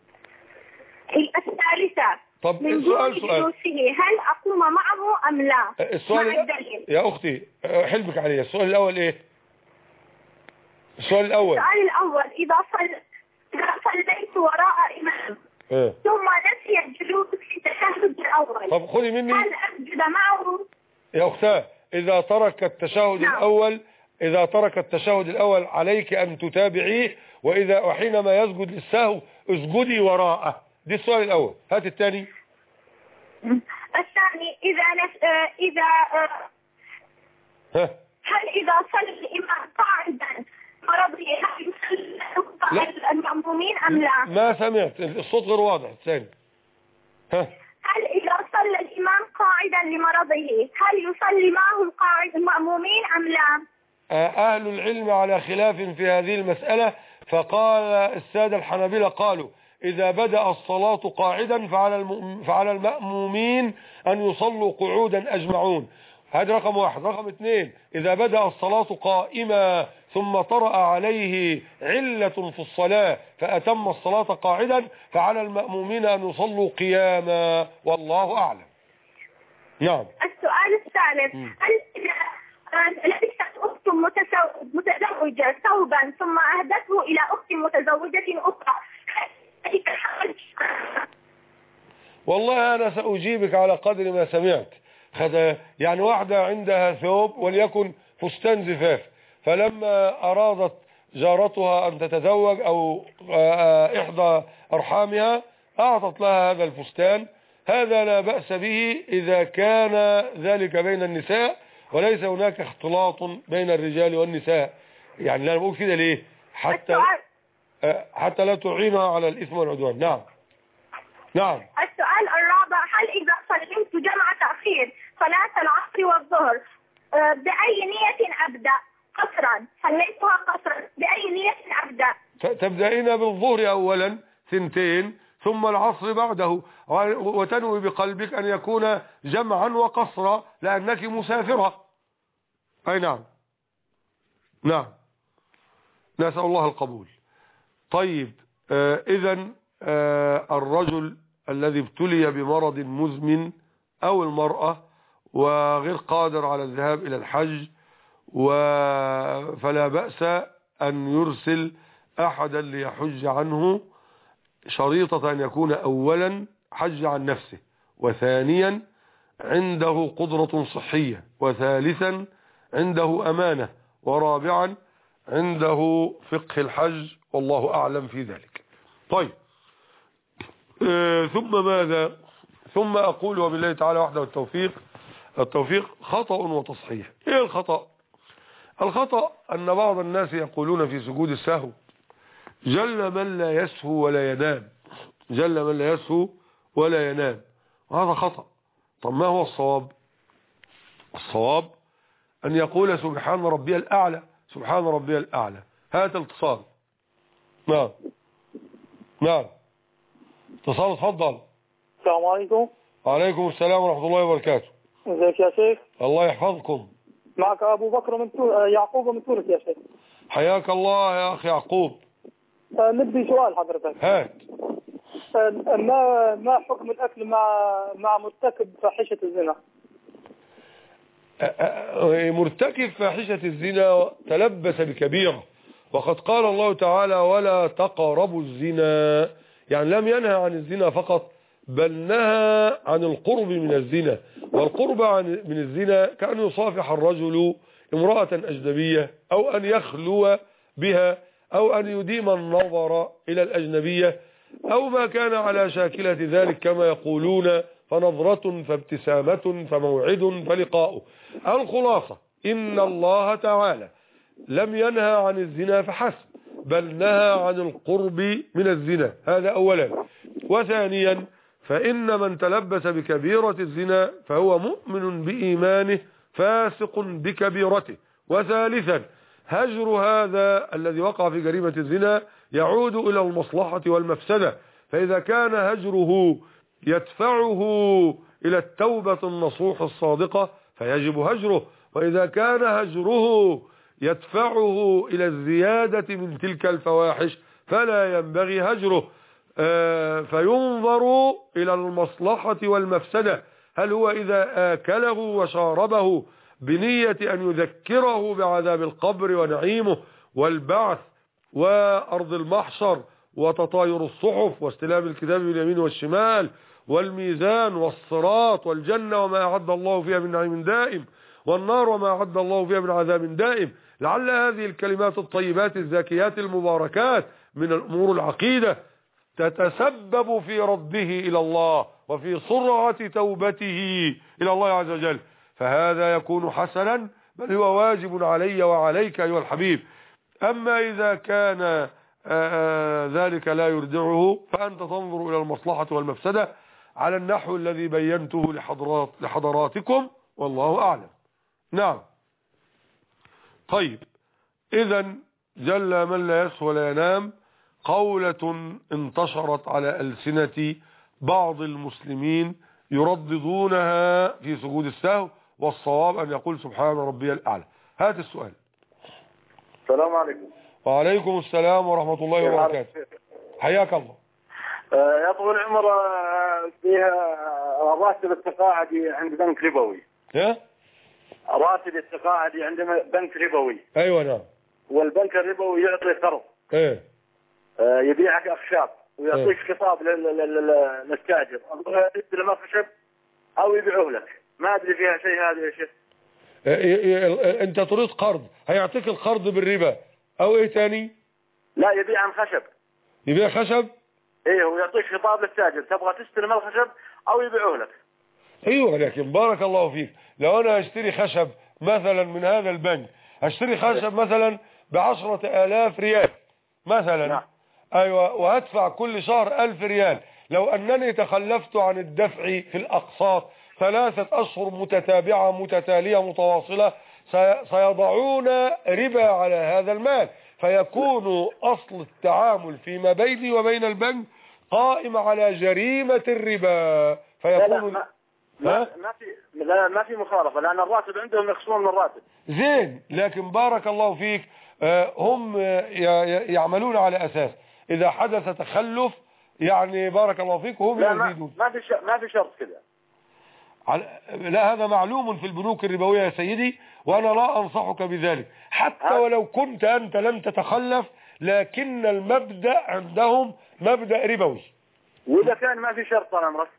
الثالثة طب من دون جلوسه هل أقوم معه أم لا؟ السؤال مع الدليل. يا أختي حلبك عليه. السؤال الأول إيه؟ السؤال الأول السؤال الأول إذا صل إذا صليت وراء إمام إيه؟ ثم نسي الجلوس في التشهد الأول طب خذي مني هل أسجد معه؟ يا أختاه، إذا ترك التشهد نعم. الأول إذا ترك التشهد الأول عليك أن تتابعيه، وإذا وحينما يسجد للسهو اسجدي وراءه. دي السؤال الأول. هات الثاني. الثاني إذا نس... آه، إذا آه، ها هل إذا صلى الإمام قاعدا مرضي هل يصلي المأمومين أم لا؟ ما سمعت، الصوت غير واضح. الثاني. ها هل إذا صلى الإمام قاعدا لمرضه هل يصلي معه القاعد المأمومين أم لا؟ أهل العلم على خلاف في هذه المسألة، فقال السادة الحنابلة قالوا إذا بدأ الصلاة قاعدا فعلى, الم... فعلى المأمومين أن يصلوا قعودا أجمعون. هذا رقم واحد. رقم اثنين، إذا بدأ الصلاة قائمة ثم طرأ عليه علة في الصلاة فأتم الصلاة قاعدا فعلى المأمومين أن يصلوا قياما، والله أعلم. نعم. السؤال الثالث، هل لبست أخت متزوجة ثوبا ثم أهدته إلى أخت متزوجة أخرى؟ والله أنا سأجيبك على قدر ما سمعت. يعني واحدة عندها ثوب وليكن فستان زفاف، فلما أرادت جارتها أن تتزوج أو إحدى أرحامها أعطت لها هذا الفستان. هذا لا بأس به إذا كان ذلك بين النساء وليس هناك اختلاط بين الرجال والنساء. يعني لا نقول كده ليه؟ حتى حتى لا تعينها على الإثم والعدوان. نعم. نعم. السؤال الرابع، هل إذا صليت جمع تأخير صلاة العصر والظهر بأي نية أبدأ؟ قصرا، صليتها قصرا، بأي نية أبدأ؟ تبدأين بالظهر أولا ثنتين ثم العصر بعده، وتنوي بقلبك أن يكون جمعا وقصرا لأنك مسافرة. أي نعم. نعم، نسأل الله القبول. طيب، آه إذن آه الرجل الذي ابتلي بمرض مزمن أو المرأة وغير قادر على الذهاب إلى الحج، فلا بأس أن يرسل أحدا ليحج عنه، شريطة أن يكون أولا حج عن نفسه، وثانيا عنده قدرة صحية، وثالثا عنده أمانة، ورابعا عنده فقه الحج، والله أعلم في ذلك. طيب، آه ثم ماذا؟ ثم أقول وبالله تعالى وحده التوفيق. التوفيق خطأ وتصحيح. إيه الخطأ؟ الخطأ أن بعض الناس يقولون في سجود السهو جل من لا يسهو ولا ينام، جل من لا يسهو ولا ينام، وهذا خطأ. طب ما هو الصواب؟ الصواب أن يقول سبحان ربي الأعلى، سبحان ربي الأعلى. هذا الاتصال. نعم. نعم. اتصال، اتفضل. السلام عليكم. وعليكم السلام ورحمة الله وبركاته. ازيك يا شيخ؟ الله يحفظكم. معك أبو بكر من تونس، يعقوب من تونس يا شيخ. حياك الله يا أخي يعقوب. ندي سؤال حضرتك. هات. ما ما حكم الأكل مع مع مرتكب فاحشة الزنا؟ مرتكب فاحشة الزنا تلبس بكبيرة، وقد قال الله تعالى ولا تقربوا الزنا، يعني لم ينهى عن الزنا فقط، بل نهى عن القرب من الزنا. والقرب من الزنا كأن يصافح الرجل امرأة أجنبية، أو أن يخلو بها، أو أن يديم النظر إلى الأجنبية، أو ما كان على شاكلة ذلك كما يقولون، فنظرة فابتسامة فموعد فلقاء. الخلاصة إن الله تعالى لم ينهى عن الزنا فحسب، بل نهى عن القرب من الزنا. هذا أولا. وثانيا، فإن من تلبس بكبيرة الزنا فهو مؤمن بإيمانه فاسق بكبيرته. وثالثا، هجر هذا الذي وقع في جريمة الزنا يعود إلى المصلحة والمفسدة، فإذا كان هجره يدفعه إلى التوبة النصوح الصادقة فيجب هجره، وإذا كان هجره يدفعه إلى الزيادة من تلك الفواحش فلا ينبغي هجره. آه فينظر إلى المصلحة والمفسدة، هل هو إذا آكله وشاربه بنية أن يذكره بعذاب القبر ونعيمه والبعث وأرض المحشر وتطاير الصحف واستلام الكتاب باليمين والشمال والميزان والصراط والجنة وما أعد الله فيها من نعيم دائم والنار وما أعد الله فيها من عذاب دائم. لعل هذه الكلمات الطيبات الزاكيات المباركات من الأمور العقيدة تتسبب في رده إلى الله وفي سرعة توبته إلى الله عز وجل، فهذا يكون حسنا، بل هو واجب علي وعليك أيها الحبيب. أما إذا كان آآ آآ ذلك لا يردعه فأنت تنظر إلى المصلحة والمفسدة على النحو الذي بينته لحضرات لحضراتكم، والله أعلم. نعم. طيب، إذا جل من لا يسهو ولا ينام قولة انتشرت على ألسنة بعض المسلمين يرددونها في سجود السهو، والصواب أن يقول سبحان ربي الأعلى. هات السؤال. السلام عليكم. وعليكم السلام ورحمة الله وبركاته. حياك الله. يا طويل العمر، فيها راتب التقاعدي عند بنك ربوي. ايه؟ راتب التقاعدي عند بنك ربوي. ايوه نعم. والبنك الربوي يعطي قرض. ايه؟ يبيعك اخشاب ويعطيك خطاب للتاجر، يشتري ما خشب او يبيعوه لك، ما ادري فيها شيء هذا يا شيخ. انت تريد قرض، هيعطيك القرض بالربا او ايه تاني؟ لا، يبيع عن خشب. يبيع خشب؟ ايه، ويعطيك خطاب للتاجر، تبغى تستلم الخشب او يبيعوه لك. ايوه، لكن بارك الله فيك، لو انا اشتري خشب مثلا من هذا البنك، اشتري خشب مثلا بعشرة الاف ريال مثلا. نعم. ايوه، وهدفع كل شهر الف ريال، لو انني تخلفت عن الدفع في الاقساط ثلاثة اشهر متتابعة متتالية متواصلة سيضعون ربا على هذا المال، فيكون اصل التعامل فيما بيني وبين البنك قائم على جريمة الربا، فيكون لا لا ما, ما, ما في لا ما في مخالفة، لأن الراتب عندهم يخصمون من الراتب. زين، لكن بارك الله فيك هم يعملون على أساس إذا حدث تخلف، يعني بارك الله فيك هم يزيدون. ما في ما في شرط كذا. لا، هذا معلوم في البنوك الربوية يا سيدي، وأنا لا أنصحك بذلك حتى ولو كنت أنت لم تتخلف، لكن المبدأ عندهم مبدأ ربوي. وإذا كان ما في شرط طال عمرك؟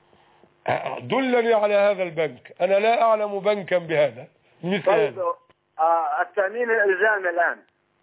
دلني على هذا البنك، أنا لا أعلم بنكا بهذا مثل طيب هذا. آه التأمين الإلزامي الآن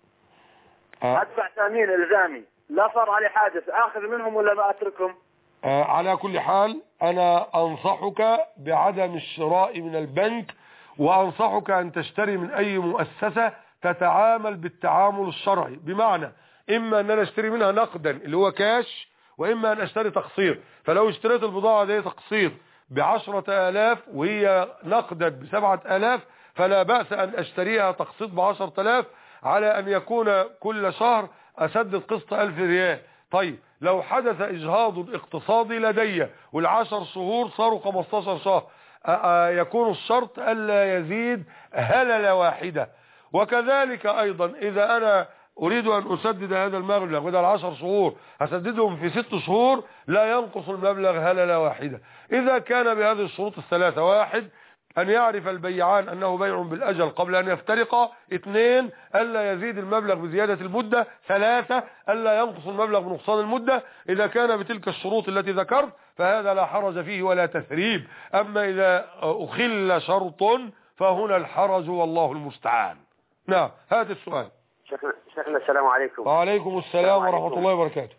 آه. أدفع تأمين إلزامي، لا صار علي حادث، آخذ منهم ولا ما أتركهم؟ آه على كل حال أنا أنصحك بعدم الشراء من البنك، وأنصحك أن تشتري من أي مؤسسة تتعامل بالتعامل الشرعي، بمعنى إما أن أنا أشتري منها نقدا اللي هو كاش، وإما أن أشتري تقسيط. فلو اشتريت البضاعة دي تقسيط بعشرة آلاف وهي نقدا بسبعة آلاف، فلا بأس أن أشتريها تقسيط بعشرة آلاف، على أن يكون كل شهر أسدد قسط ألف ريال. طيب، لو حدث إجهاض اقتصادي لدي والعشر شهور صاروا خمستاشر شهر، يكون الشرط ألا يزيد هللة واحدة. وكذلك أيضا إذا أنا أريد أن أسدد هذا المبلغ بدل العشر شهور أسددهم في ست شهور، لا ينقص المبلغ هللة واحدة. إذا كان بهذه الشروط الثلاثة: واحد، أن يعرف البيعان أنه بيع بالأجل قبل أن يفترقا. اثنين، ألا يزيد المبلغ بزيادة المدة. ثلاثة، ألا ينقص المبلغ بنقصان المدة. إذا كان بتلك الشروط التي ذكرت فهذا لا حرج فيه ولا تثريب. أما إذا أخل شرط فهنا الحرج والله المستعان. نعم، هذا السؤال. شيخنا السلام عليكم. وعليكم السلام ورحمة الله وبركاته.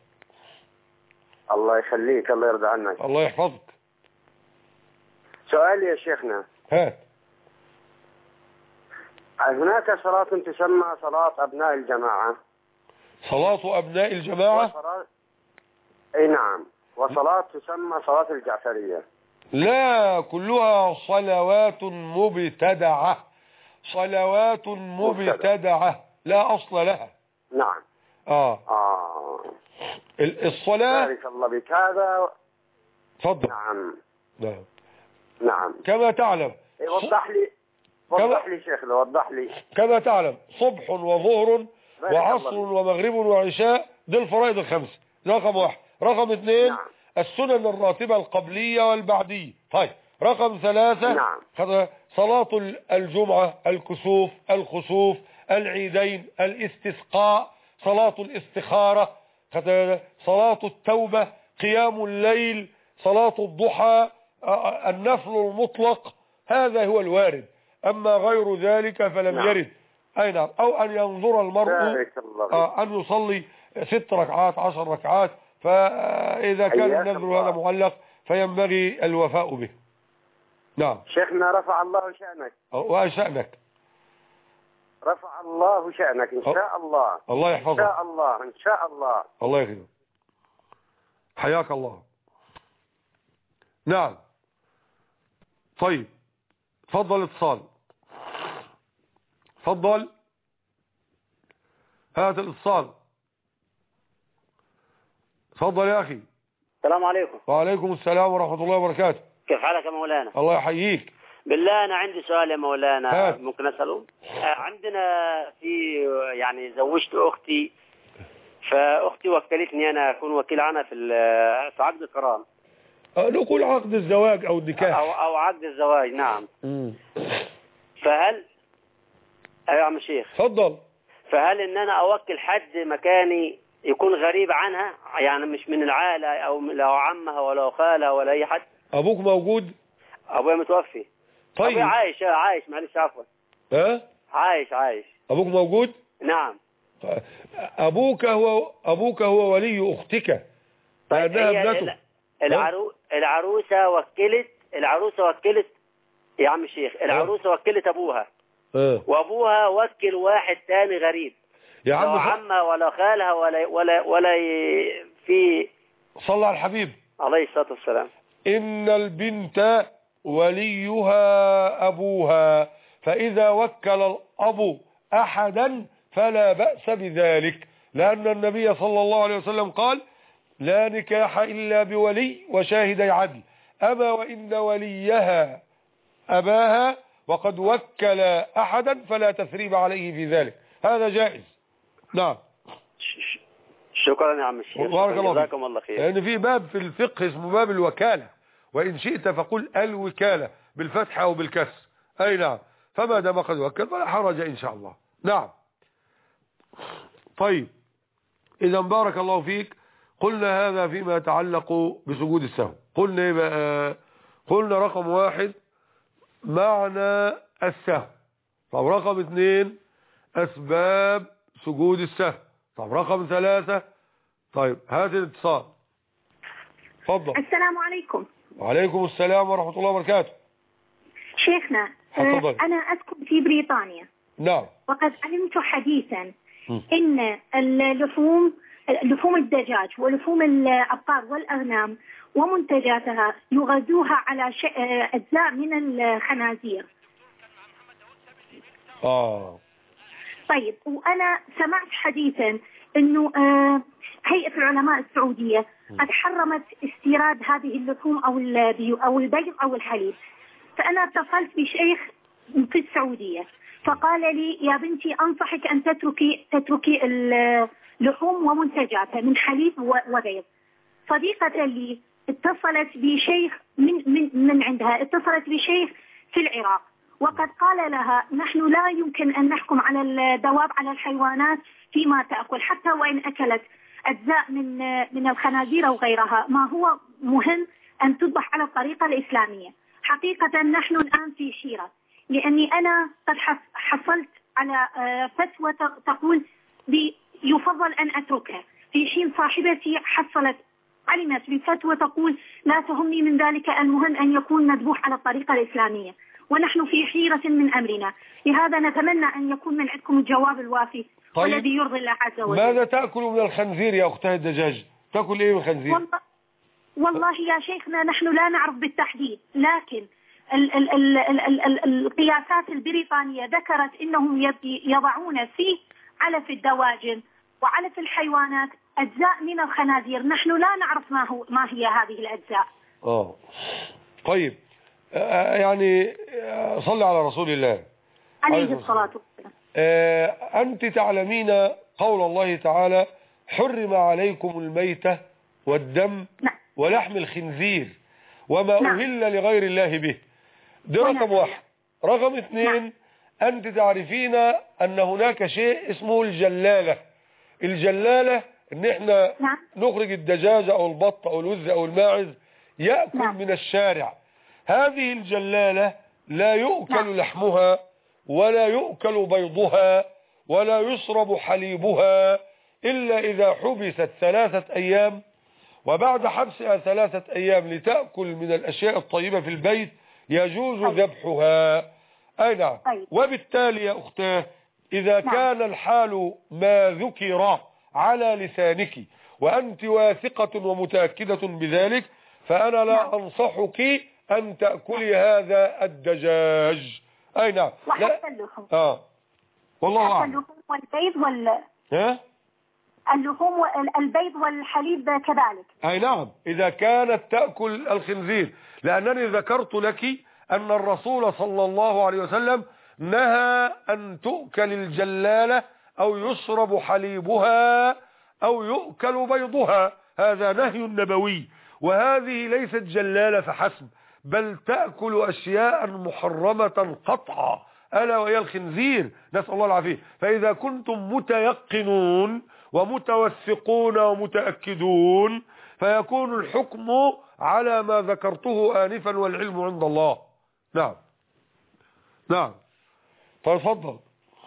الله يخليك، الله يرضى عنك. الله يحفظك. سؤالي يا شيخنا، هات. هناك صلاة تسمى صلاة أبناء الجماعة. صلاة أبناء الجماعة؟ وصلاة... أي نعم، وصلاة تسمى صلاة الجعفرية. لا، كلها صلوات مبتدعة، صلوات مبتدعة لا أصل لها. نعم. آه, آه. الصلاة. بارك الله بك. هذا تفضل. نعم نعم نعم. كما تعلم. وضح لي وضح لي شيخنا، وضح لي. كما تعلم صبح وظهر وعصر ومغرب وعشاء، دي الفرائض الخمسة، رقم واحد. رقم اثنين نعم. السنن الراتبة القبلية والبعدية. طيب، رقم ثلاثة نعم. صلاة الجمعة، الكسوف، الخسوف، العيدين، الاستسقاء، صلاة الاستخارة، صلاة التوبة، قيام الليل، صلاة الضحى، النفل المطلق، هذا هو الوارد. أما غير ذلك فلم نعم. يرد. أي نعم. أو أن ينظر المرء أن يصلي ست ركعات عشر ركعات، فإذا كان النذر هذا معلق فينبغي الوفاء به. نعم شيخنا رفع الله شأنك وشأنك رفع الله شأنك إن شاء الله. الله يحفظك. إن شاء الله إن شاء الله. الله يخليك. حياك الله. نعم. طيب تفضل اتصال. تفضل هات الاتصال. تفضل يا أخي. السلام عليكم. وعليكم السلام ورحمة الله وبركاته. كيف حالك يا مولانا؟ الله يحييك. بالله أنا عندي سؤال يا مولانا. هات. ممكن أسأله؟ عندنا في يعني زوجت أختي، فأختي وكلتني أنا أكون وكيل عنها في في عقد القران. نقول عقد الزواج أو النكاح أو أو عقد الزواج. نعم. مم. فهل أيوة يا عم الشيخ. تفضل. فهل إن أنا أوكل حد مكاني يكون غريب عنها، يعني مش من العائلة أو لو عمها ولا خالها ولا أي حد؟ أبوك موجود؟ أبويا متوفي. طيب. أبويا عايش عايش معلش عفوا. ها؟ عايش عايش. أبوك موجود؟ نعم. أبوك هو أبوك هو ولي أختك. طيب لأنها ابنته. العرو... العروسة وكلت العروسة وكلت يا عم الشيخ، العروسة وكلت أبوها. أه. وأبوها وكل واحد تاني غريب. يا عم لا عمها ولا خالها ولا ولا ولا في. صلى على الحبيب عليه الصلاة والسلام. إن البنت وليها أبوها، فإذا وكل الأب أحدا فلا بأس بذلك، لأن النبي صلى الله عليه وسلم قال لا نكاح إلا بولي وشاهدي عدل، أما وإن وليها أباها وقد وكل أحدا فلا تثريب عليه في ذلك، هذا جائز. نعم. شكرا يا عم الشيخ. بارك الله جزاكم الله خير. لأن في باب في الفقه اسمه باب الوكالة، وإن شئت فقل الوكالة بالفتح أو بالكسر. أي نعم. فما دام قد وكل فلا حرج إن شاء الله. نعم. طيب إذا بارك الله فيك. قلنا هذا فيما يتعلق بسجود السهو. قلنا إيه بقى؟ قلنا رقم واحد معنى السهو. طب رقم اثنين أسباب سجود السهو. طب رقم ثلاثة. طيب هات الاتصال. تفضل. السلام عليكم. وعليكم السلام ورحمة الله وبركاته. شيخنا حفظك. أنا أسكن في بريطانيا. نعم. وقد علمت حديثا م. إن اللحوم لحوم الدجاج ولحوم الأبقار والأغنام ومنتجاتها يغذوها على أجزاء من الخنازير. آه. طيب وأنا سمعت حديثا إنه هيئة العلماء السعودية قد حرمت استيراد هذه اللحوم أو أو البيض أو الحليب، فأنا اتصلت بشيخ في السعودية فقال لي يا بنتي أنصحك أن تتركي تتركي اللحوم ومنتجاتها من حليب وبيض. صديقة لي اتصلت بشيخ من من من عندها اتصلت بشيخ في العراق وقد قال لها نحن لا يمكن أن نحكم على الدواب على الحيوانات فيما تأكل حتى وإن أكلت أجزاء من من الخنازير أو غيرها، ما هو مهم أن تذبح على الطريقة الإسلامية. حقيقة نحن الآن في حيرة، لأني أنا قد حصلت على فتوى تقول يفضل أن أتركها، في حين صاحبتي حصلت علمت بفتوى تقول لا تهمني من ذلك، المهم أن يكون مذبوح على الطريقة الإسلامية، ونحن في حيرة من أمرنا. لهذا نتمنى أن يكون من عندكم الجواب الوافي. طيب. والذي يرضي الله عز وجل. ماذا تأكل من الخنزير يا أختها الدجاج؟ تأكل إيه من الخنزير؟ والله, والله يا شيخنا نحن لا نعرف بالتحديد، لكن ال ال ال ال ال ال القياسات البريطانية ذكرت إنهم يضعون في علف الدواجن وعلف الحيوانات أجزاء من الخنازير، نحن لا نعرف ما هو ما هي هذه الأجزاء. آه طيب آه يعني آه صلى على رسول الله عليه الصلاة والسلام. آه أنت تعلمين قول الله تعالى حرم عليكم الميتة والدم نعم. ولحم الخنزير وما نعم. أهل لغير الله به. ده رقم واحد. رقم اثنين نعم. أنت تعرفين أن هناك شيء اسمه الجلالة. الجلالة ان احنا نعم. نخرج الدجاجة او البط او الوز او الماعز يأكل نعم. من الشارع. هذه الجلالة لا يؤكل نعم. لحمها ولا يؤكل بيضها ولا يشرب حليبها إلا إذا حبست ثلاثة أيام، وبعد حبسها ثلاثة أيام لتأكل من الأشياء الطيبة في البيت يجوز طيب. ذبحها. أي نعم. طيب. وبالتالي يا أختاه إذا نعم. كان الحال ما ذكر على لسانك وأنت واثقة ومتأكدة بذلك فأنا لا نعم. أنصحك أن تأكلي هذا الدجاج. أي نعم. وحتى اللحوم. آه والله أعلم. اللحوم والبيض وال ها؟ اللحوم والبيض والحليب كذلك. أي نعم إذا كانت تأكل الخنزير، لأنني ذكرت لك أن الرسول صلى الله عليه وسلم نهى أن تؤكل الجلالة أو يشرب حليبها أو يؤكل بيضها، هذا نهي نبوي. وهذه ليست جلالة فحسب، بل تأكل أشياء محرمة قطعا ألا وهي الخنزير، نسأل الله العافية. فإذا كنتم متيقنون ومتوثقون ومتأكدون فيكون الحكم على ما ذكرته آنفا والعلم عند الله. نعم نعم. تفضل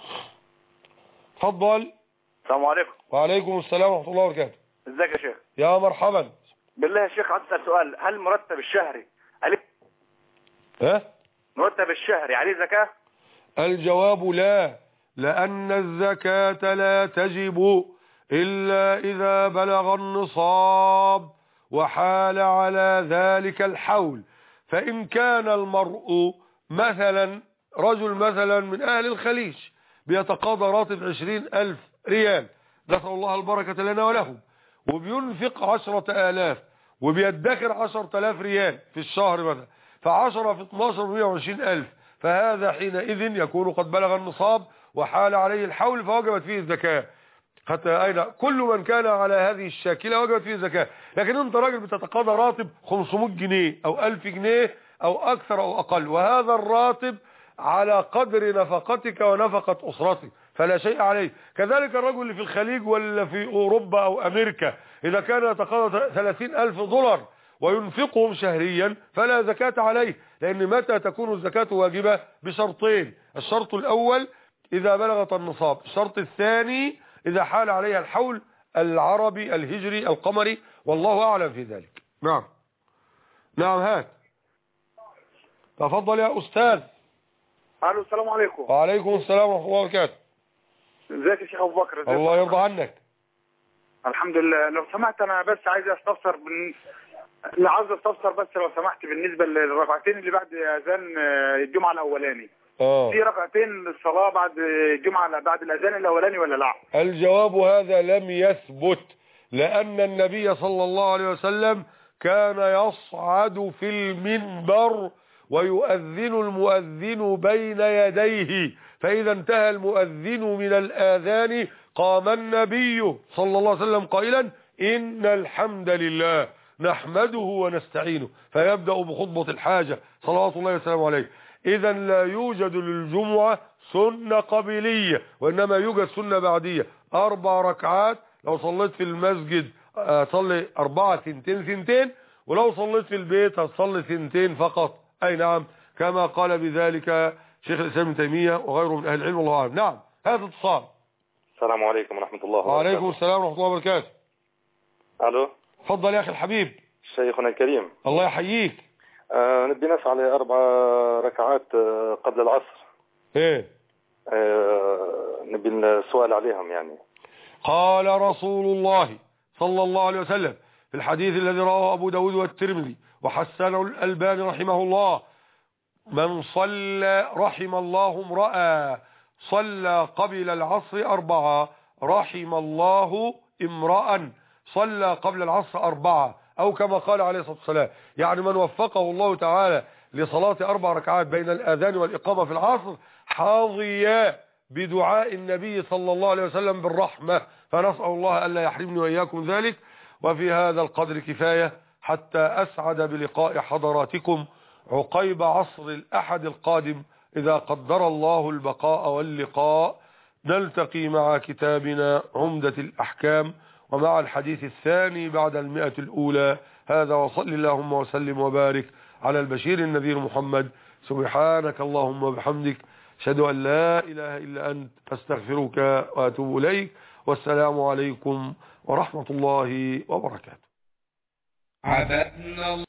تفضل. السلام عليكم. وعليكم السلام ورحمة الله وبركاته. ازيك يا شيخ؟ يا مرحبا. بالله يا شيخ عندي سؤال، هل المرتب الشهري عليه ها؟ مرتب الشهري عليه زكاة؟ الجواب لا، لأن الزكاة لا تجب إلا إذا بلغ النصاب وحال على ذلك الحول. فإن كان المرء مثلا رجل مثلا من أهل الخليج بيتقاضى راتب عشرين ألف ريال، نسأل الله البركة لنا ولهم، وبينفق عشرة آلاف وبيدخر عشرة آلاف ريال في الشهر مثلا، فعشرة في اثناشر مئة وعشرين ألف، فهذا حينئذ يكون قد بلغ النصاب وحال عليه الحول فوجبت فيه الزكاة. حتى أين كل من كان على هذه الشاكلة وجبت فيه الزكاة. لكن انت راجل بتتقاضى راتب خمسمائة جنيه أو ألف جنيه أو أكثر أو أقل، وهذا الراتب على قدر نفقتك ونفقة أسرتك فلا شيء عليه. كذلك الرجل اللي في الخليج ولا في أوروبا أو أمريكا إذا كان يتقاضى ثلاثين ألف دولار وينفقهم شهريا فلا زكاة عليه، لأن متى تكون الزكاة واجبة؟ بشرطين: الشرط الأول إذا بلغت النصاب، الشرط الثاني إذا حال عليها الحول العربي الهجري القمري، والله أعلم في ذلك. نعم نعم. هات تفضل يا أستاذ. الو السلام عليكم. وعليكم السلام ورحمة الله وبركاته. ازيك يا شيخ ابو بكر؟ الله يرضى عنك. الحمد لله. لو سمحت انا بس عايز استفسر بن... لا عايز استفسر بس لو سمحت بالنسبه للركعتين اللي بعد اذان الجمعه الاولاني. اه في ركعتين للصلاه بعد الجمعه بعد الاذان الاولاني ولا لا؟ الجواب هذا لم يثبت، لأن النبي صلى الله عليه وسلم كان يصعد في المنبر ويؤذن المؤذن بين يديه، فإذا انتهى المؤذن من الآذان قام النبي صلى الله عليه وسلم قائلا: إن الحمد لله نحمده ونستعينه، فيبدأ بخطبة الحاجة صلوات الله وسلامه عليه. إذا لا يوجد للجمعة سنة قبلية، وإنما يوجد سنة بعدية، أربع ركعات. لو صليت في المسجد صلي أربعة ثنتين ثنتين، ولو صليت في البيت هتصلي ثنتين فقط. أي نعم، كما قال بذلك شيخ الإسلام ابن تيمية وغيره من أهل العلم، والله أعلم. نعم. هذا اتصال. السلام عليكم ورحمة الله وبركاته. وعليكم السلام ورحمة الله وبركاته. ألو. تفضل يا أخي الحبيب. شيخنا الكريم. الله يحييك. آه نبي نسعى لأربع ركعات آه قبل العصر. إيه. آه نبي السؤال عليهم يعني. قال رسول الله صلى الله عليه وسلم في الحديث الذي رواه أبو داود والترمذي وحسنه الألباني رحمه الله: من صلى رحم الله امرأ صلى قبل العصر أربعة، رحم الله امرأ صلى قبل العصر أربعة، أو كما قال عليه الصلاة والسلام. يعني من وفقه الله تعالى لصلاة أربع ركعات بين الآذان والإقامة في العصر حظي بدعاء النبي صلى الله عليه وسلم بالرحمة، فنسأل الله ألا يحرمني وإياكم ذلك. وفي هذا القدر كفاية حتى أسعد بلقاء حضراتكم عقيب عصر الأحد القادم إذا قدر الله البقاء واللقاء نلتقي مع كتابنا عمدة الأحكام ومع الحديث الثاني بعد المئة الأولى. هذا وصل اللهم وسلم وبارك على البشير النذير محمد. سبحانك اللهم وبحمدك، أشهد أن لا إله إلا أنت، أستغفرك وأتوب إليك، والسلام عليكم ورحمة الله وبركاته.